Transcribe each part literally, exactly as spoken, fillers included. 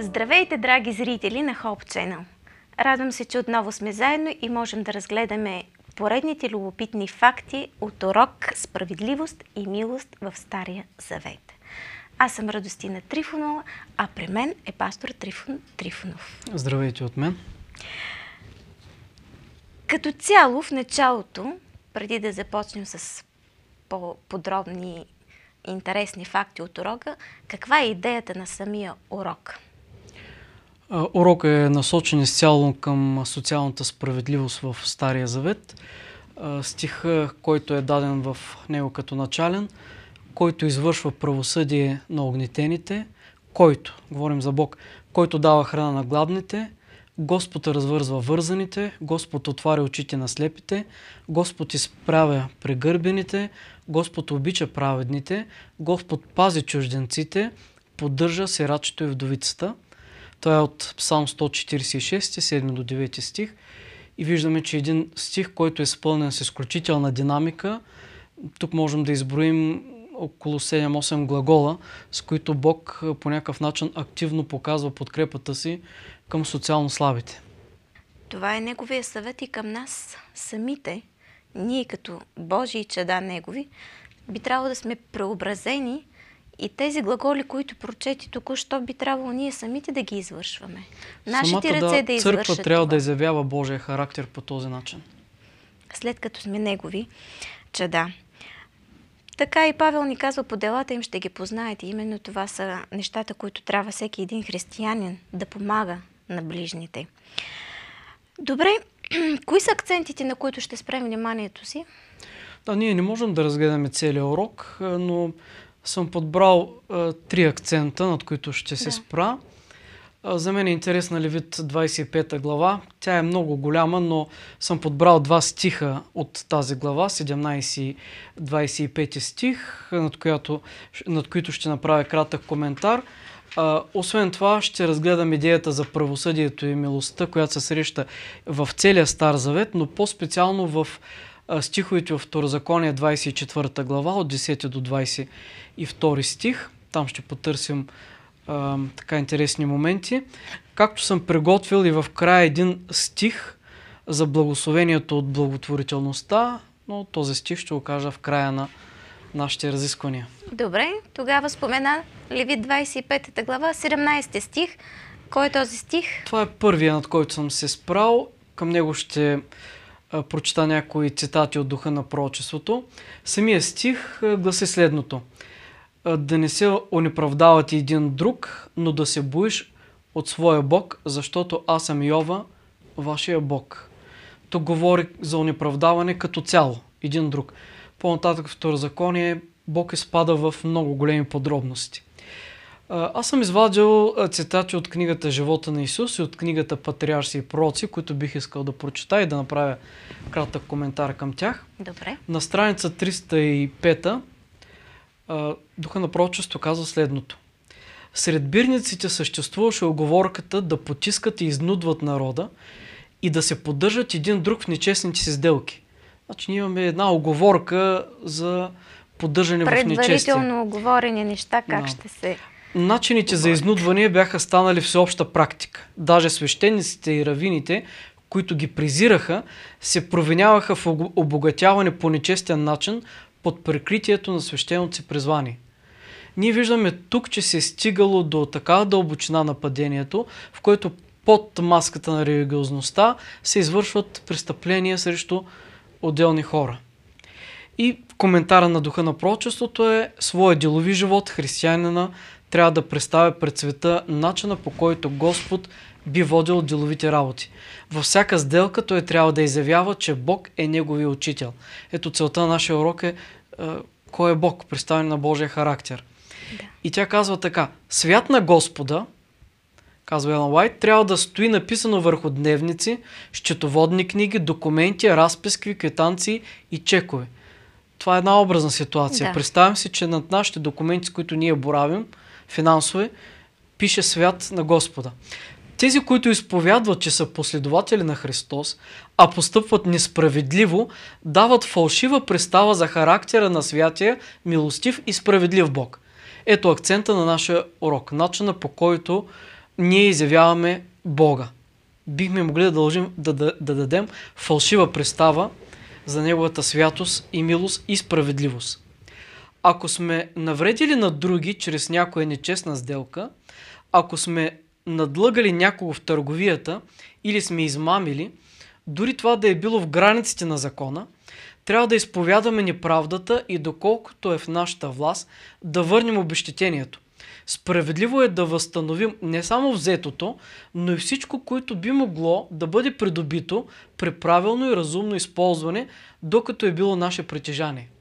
Здравейте, драги зрители на Hope Channel! Радвам се, че отново сме заедно и можем да разгледаме поредните любопитни факти от урок Справедливост и милост в Стария Завет. Аз съм Радостина Трифонова, а при мен е пастор Трифон Трифонов. Здравейте от мен! Като цяло в началото, преди да започнем с по-подробни интересни факти от урока, каква е идеята на самия урок? Урок е насочен изцяло към социалната справедливост в Стария Завет. Стиха, който е даден в него като начален, който извършва правосъдие на огнетените, който, говорим за Бог, който дава храна на гладните, Господ развързва вързаните, Господ отваря очите на слепите, Господ изправя прегърбените, Господ обича праведните, Господ пази чужденците, поддържа сирачето и вдовицата. Това е от Псалм сто четиридесет и шест, седми до девети стих. И виждаме, че един стих, който е изпълнен с изключителна динамика, тук можем да изброим около седем-осем глагола, с които Бог по някакъв начин активно показва подкрепата си към социално слабите. Това е Неговия съвет и към нас самите. Ние като Божии чада Негови би трябвало да сме преобразени и тези глаголи, които прочети току-що, би трябвало ние самите да ги извършваме. Нашите Самата, ръце да, да извършат църква трябва това. да изявява Божия характер по този начин. След като сме Негови чада. Така и Павел ни казва, по делата им ще ги познаете. Именно това са нещата, които трябва всеки един християнин да помага на ближните. Добре, кои са акцентите, на които ще спрем вниманието си? Да, ние не можем да разгледаме целия урок, но съм подбрал а, три акцента, над които ще се да. спра. А, за мен е интересна Левит двадесет и пета глава. Тя е много голяма, но съм подбрал два стиха от тази глава, седемнадесети и двадесет и пети стих, над, която, над които ще направя кратък коментар. А, освен това ще разгледам идеята за правосъдието и милостта, която се среща в целия Стар Завет, но по-специално в а, стиховете в Второзаконие двадесет и четвърта глава, от десети до двадесет и втори стих. Там ще потърсим а, така интересни моменти. Както съм приготвил и в края един стих за благословението от благотворителността, но този стих ще го кажа в края на нашите разисквания. Добре, тогава спомена Левит двадесет и пета глава, седемнадесети стих. Кой е този стих? Това е първия, над който съм се спрал. Към него ще а, прочита някои цитати от духа на пророчеството. Самия стих а, гласи следното. А, да не се онеправдавате един друг, но да се боиш от своя Бог, защото аз съм Йова, вашия Бог. Тук говори за онеправдаване като цяло, един друг. По-нататък в Второзаконие Бог изпада в много големи подробности. Аз съм извадил цитати от книгата Живота на Исус и от книгата Патриарси и пророци, които бих искал да прочита и да направя кратък коментар към тях. Добре. На страница триста и пета духа на пророчество казва следното. Сред бирниците съществуваше уговорката да потискат и изнудват народа и да се поддържат един друг в нечестните си сделки. Значи ние имаме една уговорка за поддържане в нечестие. Предварително оговорени неща, как да. ще се... Начините за изнудване бяха станали всеобща практика. Даже свещениците и равините, които ги презираха, се провиняваха в обогатяване по нечестен начин под прикритието на свещеното си призвание. Ние виждаме тук, че се е стигало до такава дълбочина на падението, в което под маската на религиозността се извършват престъпления срещу отделни хора. И коментара на духа на пророчеството е: своя делови живот християнина трябва да представя пред света начина, по който Господ би водил деловите работи. Във всяка сделка той трябва да изявява, че Бог е неговия учител. Ето целта на нашия урок е, е кой е Бог, представяне на Божия характер. Да. И тя казва така: свят на Господа, казва Елън Уайт, трябва да стои написано върху дневници, счетоводни книги, документи, разписки, квитанции и чекове. Това е една образна ситуация. Да. Представям си, че над нашите документи, с които ние боравим, финансови, пише свят на Господа. Тези, които изповядват, че са последователи на Христос, а постъпват несправедливо, дават фалшива представа за характера на святия, милостив и справедлив Бог. Ето акцента на нашия урок. Начина, по който ние изявяваме Бога. Бихме могли да, дължим, да, да, да дадем фалшива представа за Неговата святост и милост и справедливост. Ако сме навредили на други чрез някоя нечестна сделка, ако сме надлъгали някого в търговията или сме измамили, дори това да е било в границите на закона, трябва да изповядаме неправдата и доколкото е в нашата власт, да върнем обезщетението. Справедливо е да възстановим не само взетото, но и всичко, което би могло да бъде придобито при правилно и разумно използване, докато е било наше притежание.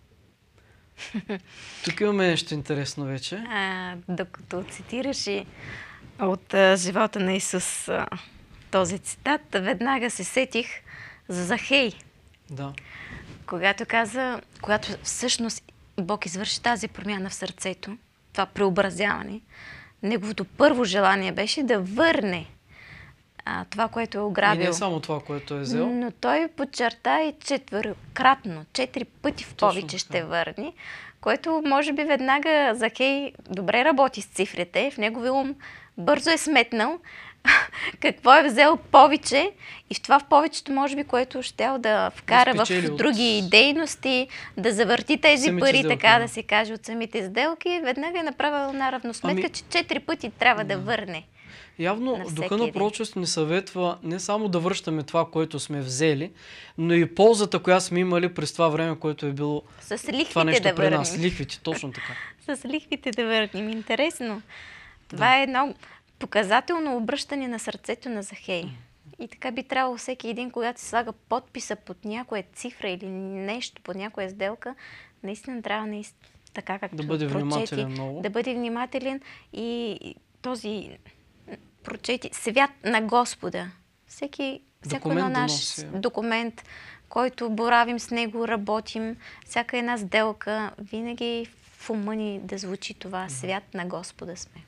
Тук имаме нещо интересно вече. А, докато цитираш и от а, живота на Исус а, този цитат, веднага се сетих за Захей. Да. Когато каза, когато всъщност Бог извърши тази промяна в сърцето, това преобразяване, неговото първо желание беше да върне а, това, което е ограбил. И не само това, което е взел. Но той подчерта и четвъркратно, четири пъти в Точно повече така. ще върне, което може би веднага Захей добре работи с цифрите, в неговия ум бързо е сметнал какво е взел повече и в това в повечето може би, което щял да вкара Да в спечели от други дейности, да завърти тези самите пари, сделки, така да. да се каже, от самите сделки, веднага е направил една равносметка, Ами- че четири пъти трябва да, върне. Явно на всеки духа на един. пророчество ни съветва не само да връщаме това, което сме взели, но и ползата, която сме имали през това време, което е било С това лихвите нещо да при върнем. нас. Лихвите, точно така. С лихвите да върнем. Интересно. Това е едно показателно обръщане на сърцето на Захей. И така би трябвало всеки един, когато се слага подписа под някоя цифра или нещо, под някоя сделка, наистина трябва наистина, така както Да бъде прочети, внимателен много. да бъде внимателен и този прочети свят на Господа. Всеки, всяко Документ едно да наш носи. документ, който боравим с него, работим, всяка една сделка, винаги в ума ни да звучи това свят на Господа сме.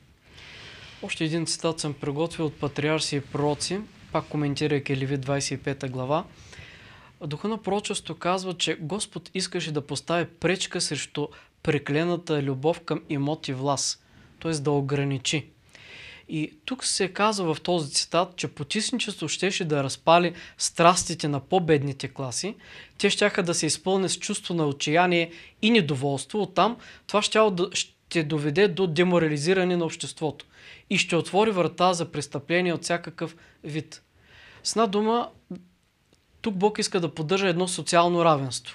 Още един цитат съм приготвил от патриарси и пророци, пак коментирайки Левит двадесет и пета глава. Духа на пророчество казва, че Господ искаше да постави пречка срещу преклената любов към имот и власт, т.е. да ограничи. И тук се казва в този цитат, че потисничество щеше да разпали страстите на по-бедните класи. Те щяха да се изпълнят с чувство на отчаяние и недоволство. Оттам това щяло да, ще доведе до деморализиране на обществото и ще отвори врата за престъпления от всякакъв вид. С една дума, тук Бог иска да поддържа едно социално равенство.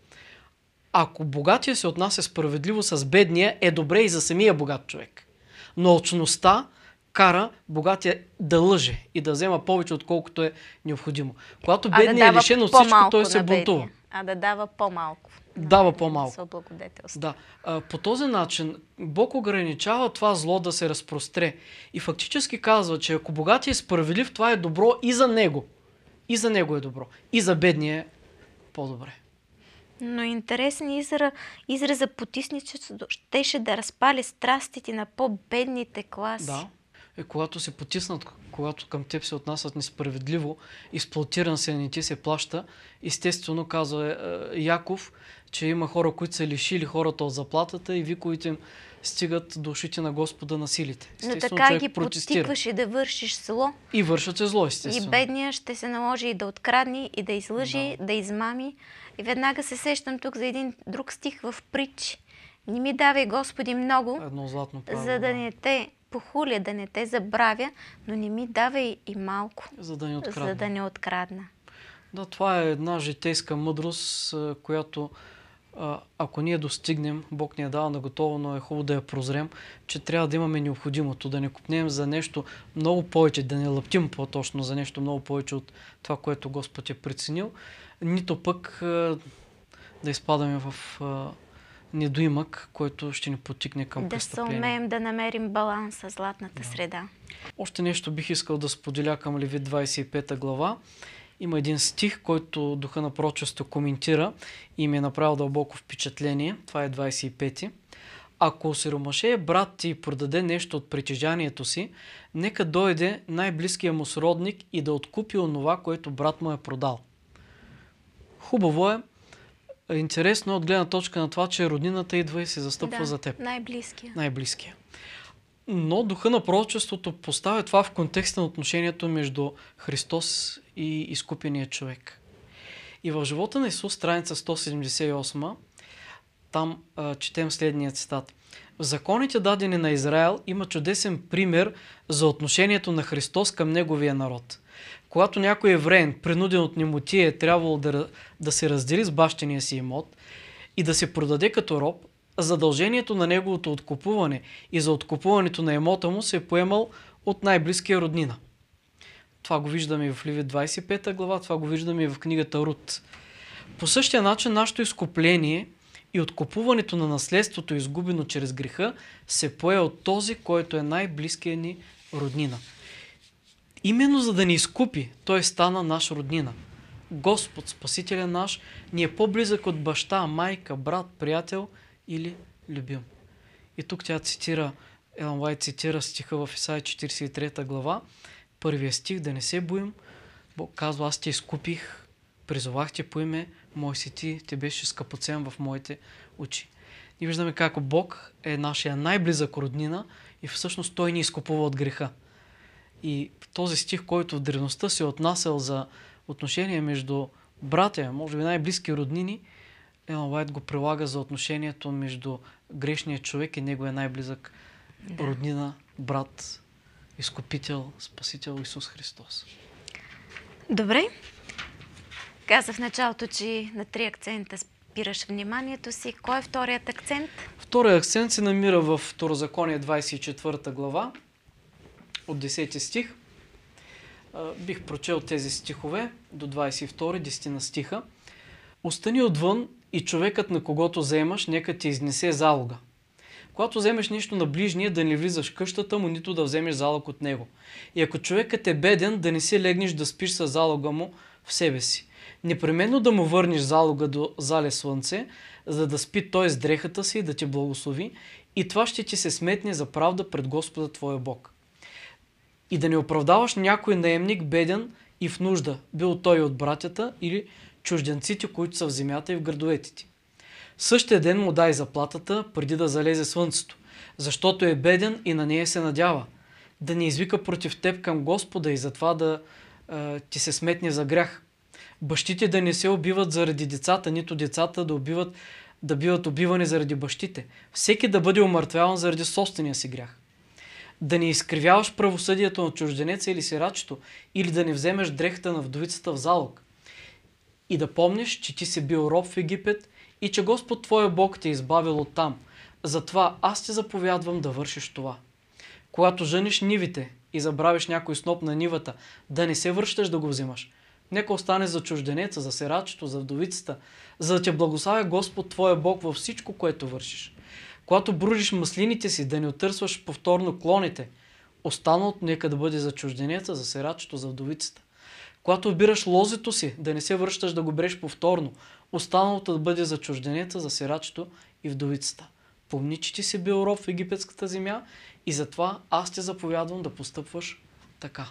Ако богатия се отнася справедливо с бедния, е добре и за самия богат човек. Но алчността кара богатия да лъже и да взема повече, отколкото е необходимо. Когато А да бедният е дава лишен от всичко, по-малко той се на бедния. бунтува. А да дава по-малко. Дава Да по-малко. се облагодетелства. Да. А, по този начин Бог ограничава това зло да се разпростре. И фактически казва, че ако богатия е справедлив, това е добро и за него. И за него е добро. И за бедния е по-добре. Но интересен изра, израза потисничеството щеше да разпали страстите на по-бедните класи. Да. Е, когато се потиснат, когато към теб се отнасят несправедливо, експлоатиран се, не ти се плаща, естествено казва е, Яков, че има хора, които са лишили хората от заплатата и виковите им стигат до ушите на Господа на силите. Но Естествено, така човек ги протестира. подтикваше да вършиш зло. И вършат се зло, И естествено. бедния ще се наложи и да открадне, и да излъжи, Да. да измами. И веднага се сещам тук за един друг стих в Притчи. Не ми давай, Господи, много, Едно златно правило. за да не те похуля, да не те забравя, но не ми давай и малко, За да не открадне. за да не открадна. Да, това е една житейска мъдрост, а, която а, ако ние достигнем, Бог ни е дал на готово, но е хубаво да я прозрем, че трябва да имаме необходимото, да не купнем за нещо много повече, да не лъптим по-точно за нещо много повече от това, което Господ е преценил, нито пък а, да изпадаме в а, недоимък, който ще ни потикне към Да се престъпление. умеем да намерим баланса, златната среда. Още нещо бих искал да споделя към Левит двадесет и пета глава. Има един стих, който духа на пророчество коментира и ми е направил дълбоко впечатление. Това е двадесет и пети. Ако осиромашее брат ти и продаде нещо от притежанието си, нека дойде най-близкия му сродник и да откупи онова, което брат му е продал. Хубаво е. Интересно е от гледна точка на това, че роднината идва и се застъпва Да, за теб. най-близкия. Най-близкия. Но духа на пророчеството поставя това в контекста на отношението между Христос и изкупения човек. И в живота на Исус, страница сто седемдесет и осма, там а, четем следния цитат. В законите, дадени на Израел, има чудесен пример за отношението на Христос към неговия народ. Когато някой евреин, принуден от немотия, е трябвало да, да се раздели с бащиния си имот и да се продаде като роб, задължението на неговото откупуване и за откупуването на имота му се е поемал от най-близкия роднина. Това го виждаме и в Ливит двадесет и пета глава, това го виждаме и в книгата Рут. По същия начин нашето изкупление и откупуването на наследството, изгубено чрез греха, се пое от този, който е най-близкият ни роднина. Именно за да ни изкупи, той стана наш роднина. Господ, Спасителя наш, ни е по-близък от баща, майка, брат, приятел или любим. И тук тя цитира, Елън Уайт цитира стиха в Исаия четиридесет и трета глава, първия стих: да не се боим. Бог казва: аз те изкупих, призовах те по име, мой си ти, те беше скъпоцен в моите очи. И виждаме как Бог е нашия най-близък роднина и всъщност той ни изкупува от греха. И този стих, който в древността се е отнасял за отношение между братя, може би най-близки роднини, Елън Уайт го прилага за отношението между грешния човек и неговия най-близък да. роднина, брат, изкупител, спасител Исус Христос. Добре. Каза в началото, че на три акцента спираш вниманието си. Кой е вторият акцент? Вторият акцент се намира в Второзаконие двадесет и четвърта глава, от десети стих. Бих прочел тези стихове до двадесет и втори, десет стиха. Остани отвън и човекът, на когото вземаш, нека ти изнесе залога. Когато вземеш нещо на ближния, да не влизаш в къщата му, нито да вземеш залог от него. И ако човекът е беден, да не си легнеш да спиш с залога му в себе си. Непременно да му върнеш залога до зале слънце, за да спи той с дрехата си и да те благослови, и това ще ти се сметне за правда пред Господа твоя Бог. И да не оправдаваш някой наемник беден и в нужда, бил той от братята или чужденците, които са в земята и в градовете ти. Същия ден му дай заплатата, преди да залезе слънцето, защото е беден и на нея се надява. Да не извика против теб към Господа и затова да е, ти се сметне за грях. Бащите да не се убиват заради децата, нито децата да, убиват, да биват убивани заради бащите. Всеки да бъде умъртвяван заради собствения си грях. Да не изкривяваш правосъдието на чужденеца или сирачето, или да не вземеш дрехата на вдовицата в залог. И да помниш, че ти си бил роб в Египет и че Господ твоя Бог те е избавил оттам. Затова аз ти заповядвам да вършиш това. Когато жениш нивите и забравиш някой сноп на нивата, да не се връщаш да го взимаш. Нека остане за чужденеца, за сирачето, за вдовицата, за да те благославя Господ твоя Бог във всичко, което вършиш. Когато бружиш маслините си, да не отърсваш повторно клоните, останалото нека да бъде за чужденеца, за сирачето, за вдовицата. Когато обираш лозето си, да не се връщаш да го береш повторно, останалото да бъде за чужденеца, за сирачето и вдовицата. Помни, че ти си бил роб в египетската земя и затова аз те заповядвам да постъпваш така.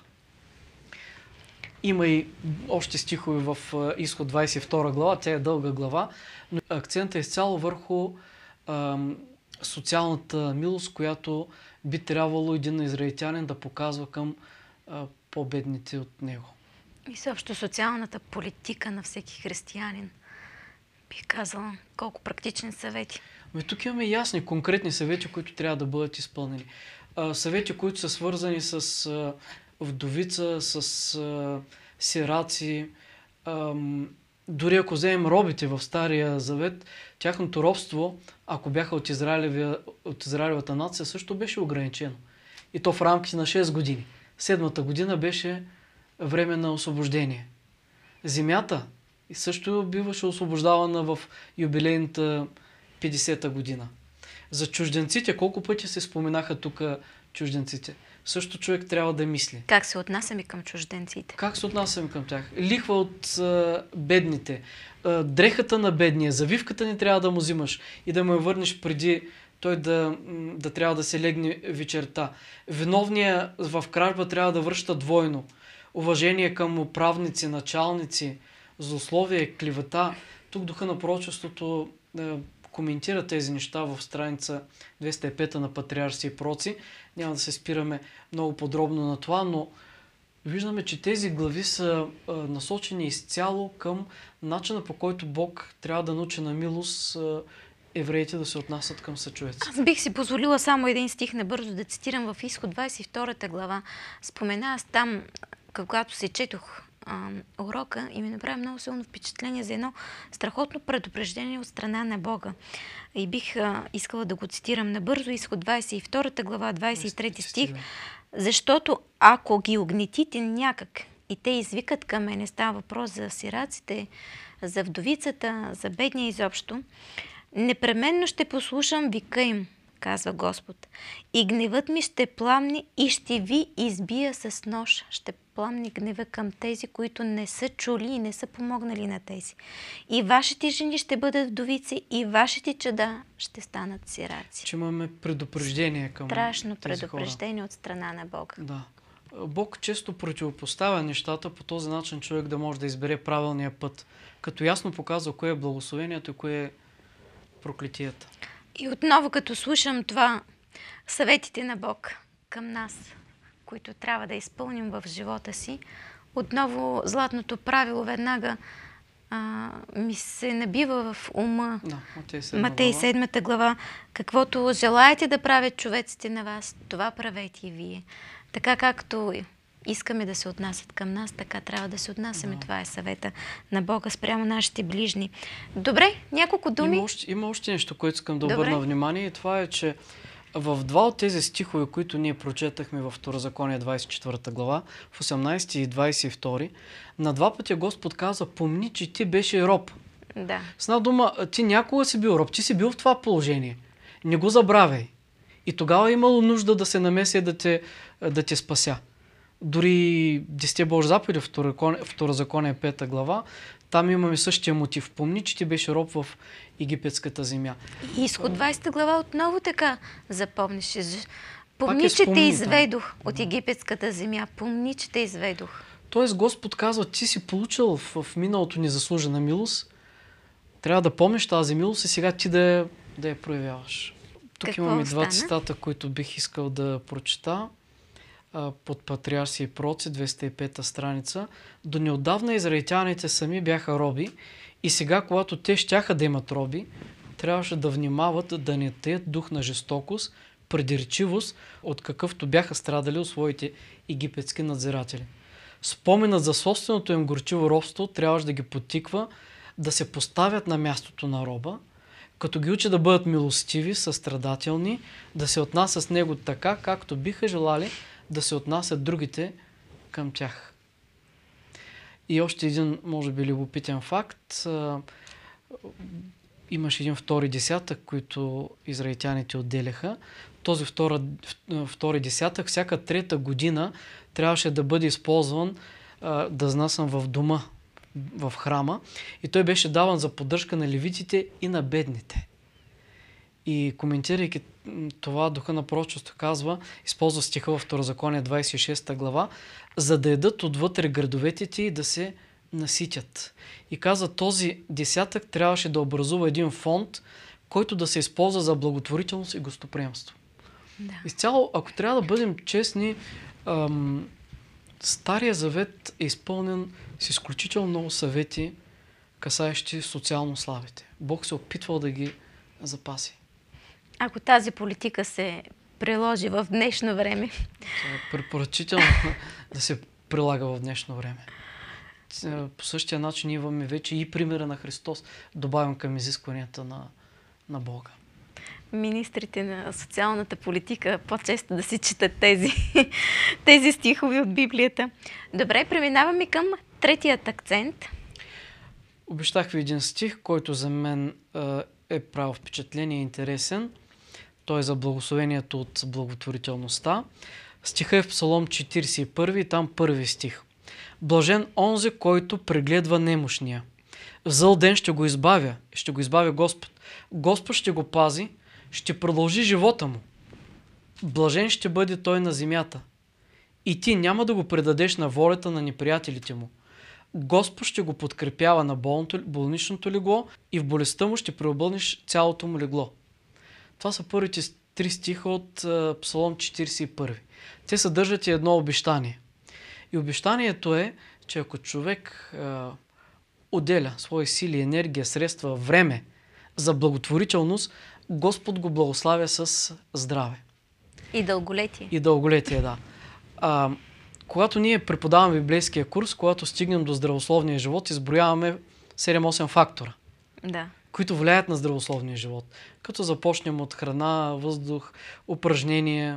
Има и още стихове в Изход двадесет и втора глава, тя е дълга глава, но акцентът е изцяло върху ам, социалната милост, която би трябвало един израелтянин да показва към а, по-бедните от него. И също социалната политика на всеки християнин. Бих казала, колко практични съвети. Ами тук имаме ясни, конкретни съвети, които трябва да бъдат изпълнени. А, съвети, които са свързани с а, вдовица, с а, сираци. А, дори ако вземем робите в Стария Завет, тяхното робство, ако бяха от, от Израилевата нация, също беше ограничено. И то в рамките на шест години. Седмата година беше време на освобождение. Земята също биваше освобождавана в юбилейната петдесета година. За чужденците, колко пъти се споменаха тук чужденците? Също човек трябва да мисли. Как се отнасяме към чужденците? Как се отнасяме към тях? Лихва от а, бедните, а, дрехата на бедния, завивката не трябва да му взимаш и да му я върнеш преди той да, да трябва да се легне вечерта. Виновният в кражба трябва да връща двойно. Уважение към управници, началници, злословие, клевета. Тук духа на пророчеството е, коментира тези неща в страница двеста и пета на Патриарси и Пророци. Няма да се спираме много подробно на това, но виждаме, че тези глави са а, насочени изцяло към начина, по който Бог трябва да научи на милост а, евреите да се отнасят към съчовеци. Аз бих си позволила само един стих набързо да цитирам в Изход двадесет и втора глава. Спомена аз там, когато се четох а, урока и ми направи много силно впечатление за едно страхотно предупреждение от страна на Бога. И бих а, искала да го цитирам набързо. Изход двадесет и втора глава, двадесет и трети стих. Защото ако ги огнетите някак и те извикат към мене, става въпрос за сираците, за вдовицата, за бедния изобщо, непременно ще послушам вика им, казва Господ. И гневът ми ще пламни и ще ви избия с нож. Ще пламни гнева към тези, които не са чули и не са помогнали на тези. И вашите жени ще бъдат вдовици, и вашите чада ще станат сираци. Че имаме предупреждение към Страшно тези предупреждение хора. от страна на Бога. Да. Бог често противопоставя нещата по този начин човек да може да избере правилния път, като ясно показва кое е благословението и кое е проклетията. И отново, като слушам това, съветите на Бог към нас, които трябва да изпълним в живота си, отново златното правило веднага а, ми се набива в ума. Да, Матей седма Матей глава. седмата глава. Каквото желаете да правят човеците на вас, това правете и вие. Така както искаме да се отнасят към нас, така трябва да се отнасяме. Да. Това е съвета на Бога спрямо нашите ближни. Добре, няколко думи. Има още, има още нещо, което искам да Добре. обърна внимание, и това е, че в два от тези стихове, които ние прочетахме в Второзаконие двадесет и четвърта глава, в осемнадесети и двадесет и втори, на два пъти Господ казва: помни, че ти беше роб. Да. С една дума, ти някога си бил роб, ти си бил в това положение. Не го забравяй. И тогава е имало нужда да се намеся да те, да те спася. Дори десетте Божи заповеди в Второзаконие пета глава, там имаме същия мотив. Помни, че ти беше роб в египетската земя. И Изход двадесета глава отново така запомниш. Помни, е че те спомни, да. изведох от египетската земя. Помни, че те изведох. Тоест Господ казва: ти си получил в, в миналото незаслужена милост, трябва да помниш тази милост и сега ти да я, да я проявяваш. Тук Какво имаме два остана? цитата, които бих искал да прочета. А, под Патриарси и Пророци, двеста и пета страница. До неотдавна израелтяните сами бяха роби и сега, когато те щяха да имат роби, трябваше да внимават да не таят дух на жестокост, предирчивост, от какъвто бяха страдали от своите египетски надзиратели. Споменът за собственото им горчиво робство трябваше да ги потиква да се поставят на мястото на роба, като ги учи да бъдат милостиви, състрадателни, да се отнасят с него така, както биха желали да се отнасят другите към тях. И още един, може би, любопитен факт. Имаше един втори десятък, който израелтяните отделяха. Този втора, втори десятък всяка трета година трябваше да бъде използван, да знасям в дома, в храма. И той беше даван за поддръжка на левитите и на бедните. И коментирайки това, духа на пророчеството казва, използва стиха във Второзаконие двадесет и шеста глава, за да ядат отвътре градовете ти и да се наситят. И казва, този десятък трябваше да образува един фонд, който да се използва за благотворителност и гостоприемство. Да. Изцяло, ако трябва да бъдем честни, ам, Стария завет е изпълнен с изключително много съвети, касаещи социално слабите. Бог се опитвал да ги запаси. Ако тази политика се приложи в днешно време. Това е препоръчително да се прилага в днешно време. По същия начин имаме вече и примера на Христос, добавен към изискванията на, на Бога. Министрите на социалната политика по-често да си четат тези, тези стихови от Библията. Добре, преминаваме към третият акцент. Обещах ви един стих, който за мен е правил впечатление и интересен. Той е за благословението от благотворителността. Стиха е в Псалом четиридесет и първи и там първи стих. Блажен онзи, който прегледва немощния. В зъл ден ще го избавя, ще го избавя Господ. Господ ще го пази, ще продължи живота му. Блажен ще бъде той на земята. И ти няма да го предадеш на волята на неприятелите му. Господ ще го подкрепява на болното, болничното легло и в болестта му ще преобълниш цялото му легло. Това са първите три стиха от а, Псалом четиридесет и първи. Те съдържат и едно обещание. И обещанието е, че ако човек а, отделя свои сили, енергия, средства, време за благотворителност, Господ го благославя с здраве. И дълголетие. И дълголетие, да. А, когато ние преподаваме библейския курс, когато стигнем до здравословния живот, изброяваме седем-осем фактора, Да. които влияят на здравословния живот. Като започнем от храна, въздух, упражнение,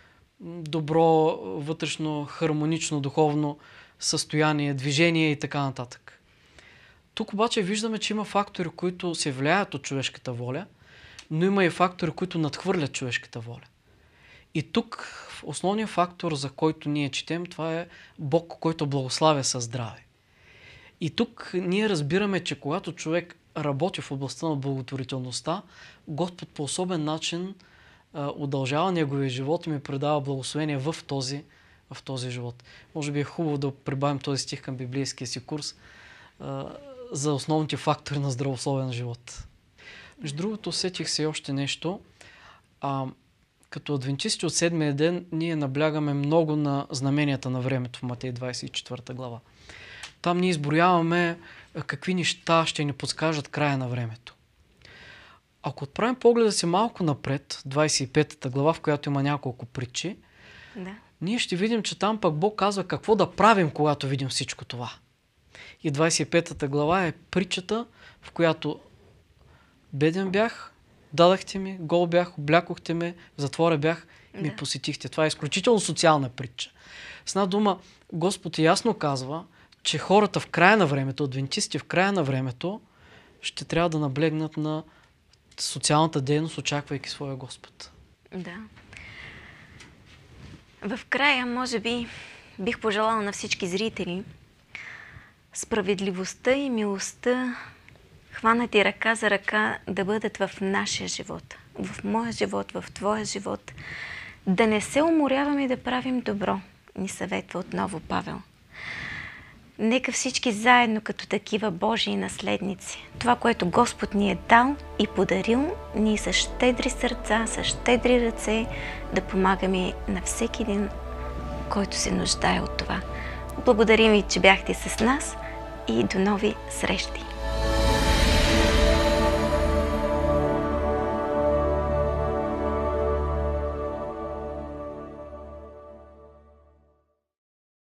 добро вътрешно, хармонично, духовно състояние, движение и така нататък. Тук обаче виждаме, че има фактори, които се влияят от човешката воля, но има и фактори, които надхвърлят човешката воля. И тук основният фактор, за който ние четем, това е Бог, който благославя със здраве. И тук ние разбираме, че когато човек работи в областта на благотворителността, Господ по особен начин а, удължава неговия живот и ми предава благословение в този, в този живот. Може би е хубаво да прибавим този стих към библейския си курс а, за основните фактори на здравословен живот. Между другото, усетих се още нещо. А, като адвентисти от седмия ден, ние наблягаме много на знаменията на времето в Матей двадесет и четвърта глава. Там ние изброяваме какви неща ще ни подскажат края на времето. Ако отправим погледа си малко напред, двадесет и петата глава, в която има няколко притчи, Да. ние ще видим, че там пък Бог казва какво да правим, когато видим всичко това. И двадесет и петата глава е притчата, в която беден бях, дадахте ми, гол бях, облякохте ме, в затвора бях и ми Да. посетихте. Това е изключително социална притча. С една дума, Господ ясно казва, че хората в края на времето, адвентисти в края на времето, ще трябва да наблегнат на социалната дейност, очаквайки своя Господ. Да. В края, може би, бих пожелала на всички зрители справедливостта и милостта, хванати ръка за ръка, да бъдат в нашия живот, в моя живот, в твоя живот. Да не се уморяваме да правим добро, ни съветва отново Павел. Нека всички заедно като такива Божии наследници, това, което Господ ни е дал и подарил, ние с щедри сърца, с щедри ръце да помагаме на всеки един, който се нуждае от това. Благодарим ви, че бяхте с нас и до нови срещи!